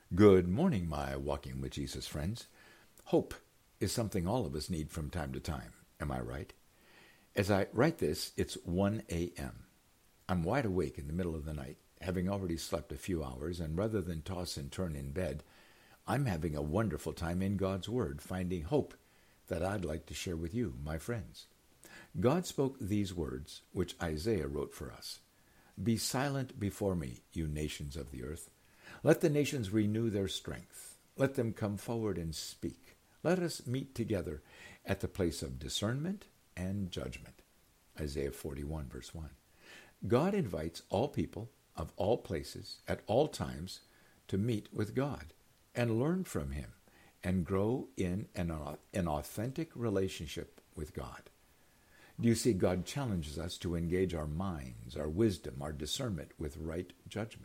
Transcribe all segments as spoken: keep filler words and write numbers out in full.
Good morning, my Walking with Jesus friends. Hope is something all of us need from time to time. Am I right? As I write this, it's one a.m. I'm wide awake in the middle of the night, having already slept a few hours, and rather than toss and turn in bed, I'm having a wonderful time in God's Word, finding hope that I'd like to share with you, my friends. God spoke these words, which Isaiah wrote for us. Be silent before me, you nations of the earth. Let the nations renew their strength. Let them come forward and speak. Let us meet together at the place of discernment and judgment. Isaiah forty-one, verse one. God invites all people of all places at all times to meet with God and learn from him and grow in an, an authentic relationship with God. Do you see, God challenges us to engage our minds, our wisdom, our discernment with right judgment.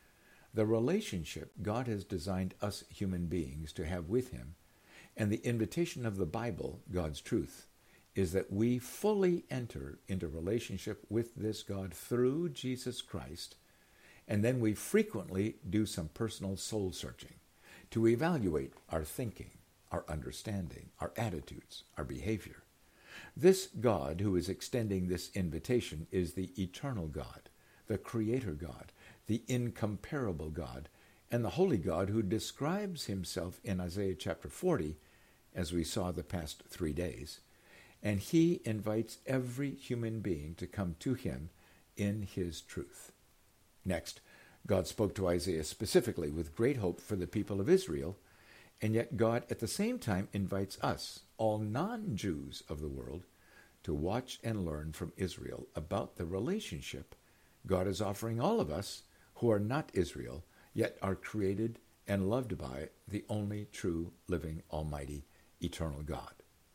The relationship God has designed us human beings to have with him, and the invitation of the Bible, God's truth, is that we fully enter into relationship with this God through Jesus Christ, and then we frequently do some personal soul searching to evaluate our thinking, our understanding, our attitudes, our behavior. This God who is extending this invitation is the eternal God, the Creator God, the incomparable God, and the Holy God who describes himself in Isaiah chapter forty, as we saw the past three days. And he invites every human being to come to him in his truth. Next, God spoke to Isaiah specifically with great hope for the people of Israel, and yet God at the same time invites us, all non-Jews of the world, to watch and learn from Israel about the relationship God is offering all of us who are not Israel, yet are created and loved by the only true, living, almighty, eternal God.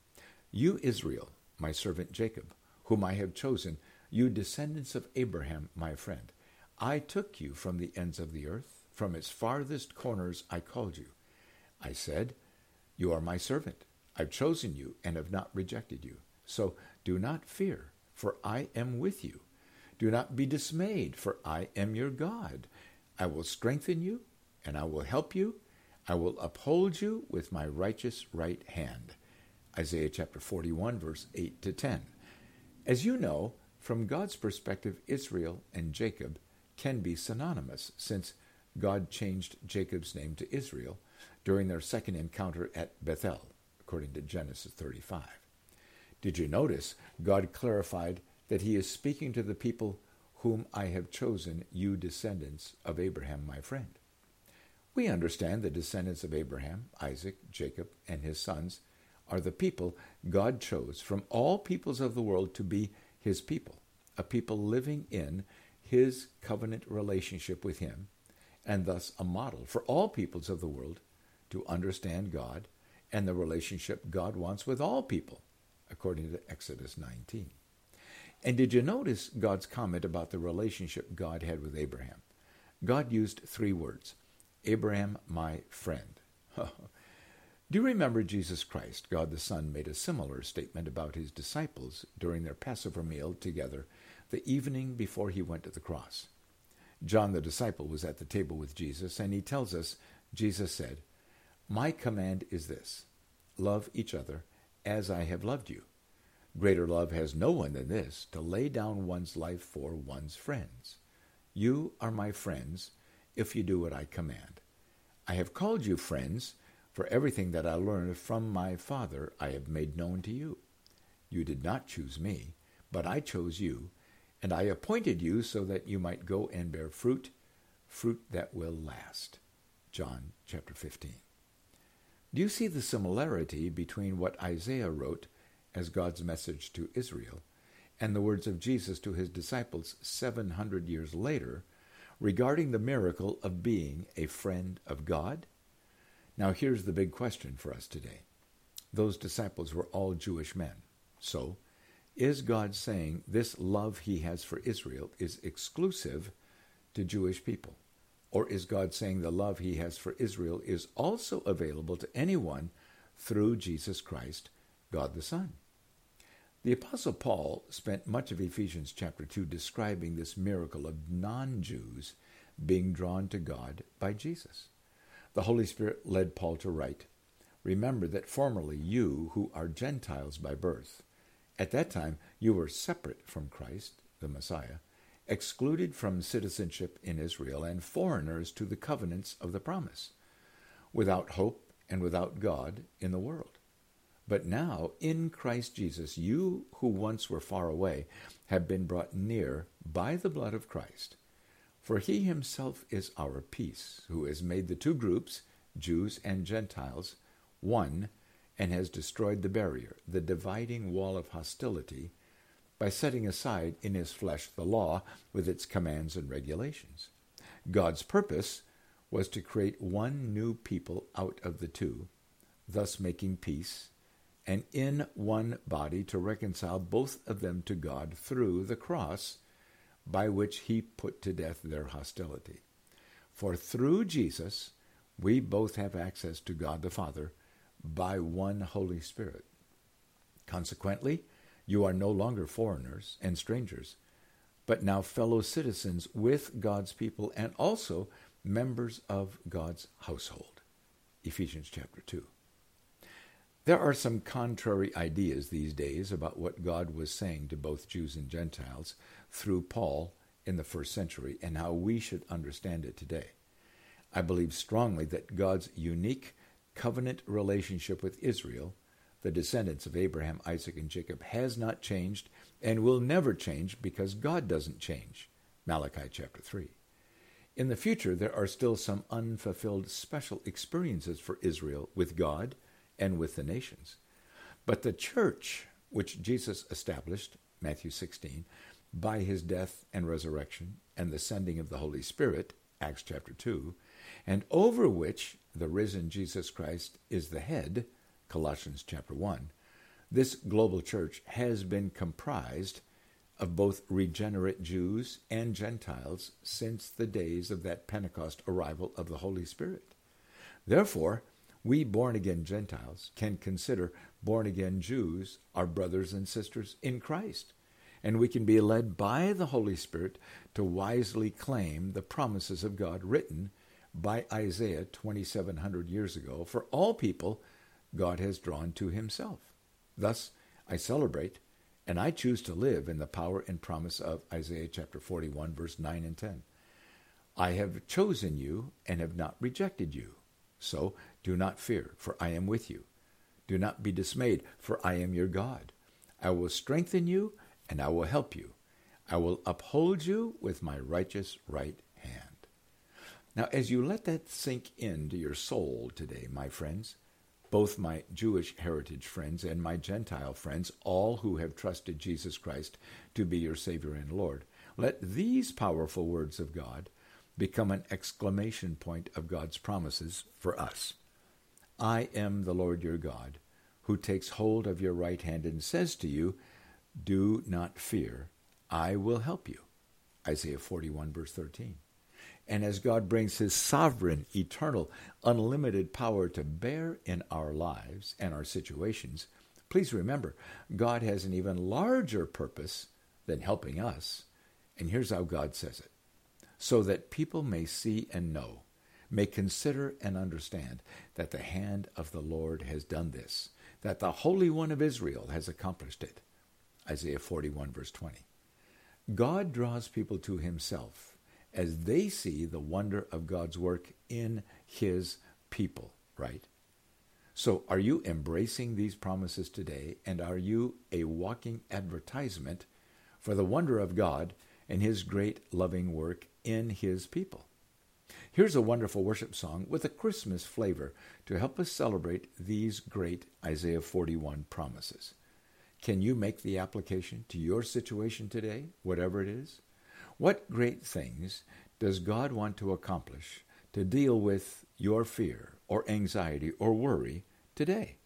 You, Israel, my servant Jacob, whom I have chosen, you descendants of Abraham, my friend, I took you from the ends of the earth, from its farthest corners I called you. I said, you are my servant. I've chosen you and have not rejected you. So do not fear, for I am with you. Do not be dismayed, for I am your God. I will strengthen you, and I will help you. I will uphold you with my righteous right hand. Isaiah chapter forty-one, verse eight to ten. As you know, from God's perspective, Israel and Jacob can be synonymous, since God changed Jacob's name to Israel during their second encounter at Bethel, according to Genesis thirty-five. Did you notice God clarified that he is speaking to the people whom I have chosen, you descendants of Abraham, my friend? We understand the descendants of Abraham, Isaac, Jacob, and his sons are the people God chose from all peoples of the world to be his people, a people living in his covenant relationship with him, and thus a model for all peoples of the world to understand God and the relationship God wants with all people, according to Exodus nineteen. And did you notice God's comment about the relationship God had with Abraham? God used three words. Abraham, my friend. Do you remember Jesus Christ, God the Son, made a similar statement about his disciples during their Passover meal together the evening before he went to the cross? John the disciple was at the table with Jesus, and he tells us, Jesus said, my command is this, love each other as I have loved you. Greater love has no one than this, to lay down one's life for one's friends. You are my friends if you do what I command. I have called you friends, for everything that I learned from my Father I have made known to you. You did not choose me, but I chose you, and I appointed you so that you might go and bear fruit, fruit that will last. John chapter fifteen. Do you see the similarity between what Isaiah wrote as God's message to Israel and the words of Jesus to his disciples seven hundred years later regarding the miracle of being a friend of God? Now here's the big question for us today. Those disciples were all Jewish men. So, is God saying this love he has for Israel is exclusive to Jewish people? Or is God saying the love he has for Israel is also available to anyone through Jesus Christ, God the Son? The Apostle Paul spent much of Ephesians chapter two describing this miracle of non-Jews being drawn to God by Jesus. the Holy Spirit led Paul to write, "Remember that formerly you, who are Gentiles by birth, at that time you were separate from Christ, the Messiah, excluded from citizenship in Israel, and foreigners to the covenants of the promise, without hope and without God in the world. But now, in Christ Jesus, you who once were far away have been brought near by the blood of Christ. For he himself is our peace, who has made the two groups, Jews and Gentiles, one, and has destroyed the barrier, the dividing wall of hostility, by setting aside in his flesh the law with its commands and regulations. God's purpose was to create one new people out of the two, thus making peace, and in one body to reconcile both of them to God through the cross, by which he put to death their hostility. For through Jesus we both have access to God the Father by one Holy Spirit. Consequently, you are no longer foreigners and strangers, but now fellow citizens with God's people and also members of God's household." Ephesians chapter two. There are some contrary ideas these days about what God was saying to both Jews and Gentiles through Paul in the first century and how we should understand it today. I believe strongly that God's unique covenant relationship with Israel, the descendants of Abraham, Isaac, and Jacob, has not changed and will never change because God doesn't change. Malachi chapter three. In the future, there are still some unfulfilled special experiences for Israel with God and with the nations. But the church, which Jesus established, Matthew sixteen, by his death and resurrection and the sending of the Holy Spirit, Acts chapter two, and over which the risen Jesus Christ is the head, Colossians chapter one, this global church has been comprised of both regenerate Jews and Gentiles since the days of that Pentecost arrival of the Holy Spirit. Therefore, we born-again Gentiles can consider born-again Jews our brothers and sisters in Christ, and we can be led by the Holy Spirit to wisely claim the promises of God written by Isaiah twenty-seven hundred years ago. For all people, God has drawn to himself. Thus, I celebrate and I choose to live in the power and promise of Isaiah chapter forty-one, verse nine and ten. I have chosen you and have not rejected you. So do not fear, for I am with you. Do not be dismayed, for I am your God. I will strengthen you, and I will help you. I will uphold you with my righteous right hand. Now, as you let that sink into your soul today, my friends, both my Jewish heritage friends and my Gentile friends, all who have trusted Jesus Christ to be your Savior and Lord, let these powerful words of God become an exclamation point of God's promises for us. I am the Lord your God, who takes hold of your right hand and says to you, do not fear, I will help you. Isaiah forty-one, verse thirteen. And as God brings his sovereign, eternal, unlimited power to bear in our lives and our situations, please remember, God has an even larger purpose than helping us. And here's how God says it. So that people may see and know, may consider and understand that the hand of the Lord has done this, that the Holy One of Israel has accomplished it. Isaiah forty-one, verse twenty. God draws people to himself as they see the wonder of God's work in his people, right? So are you embracing these promises today, and are you a walking advertisement for the wonder of God and his great loving work in his people? Here's a wonderful worship song with a Christmas flavor to help us celebrate these great Isaiah forty-one promises. Can you make the application to your situation today, whatever it is? What great things does God want to accomplish to deal with your fear or anxiety or worry today?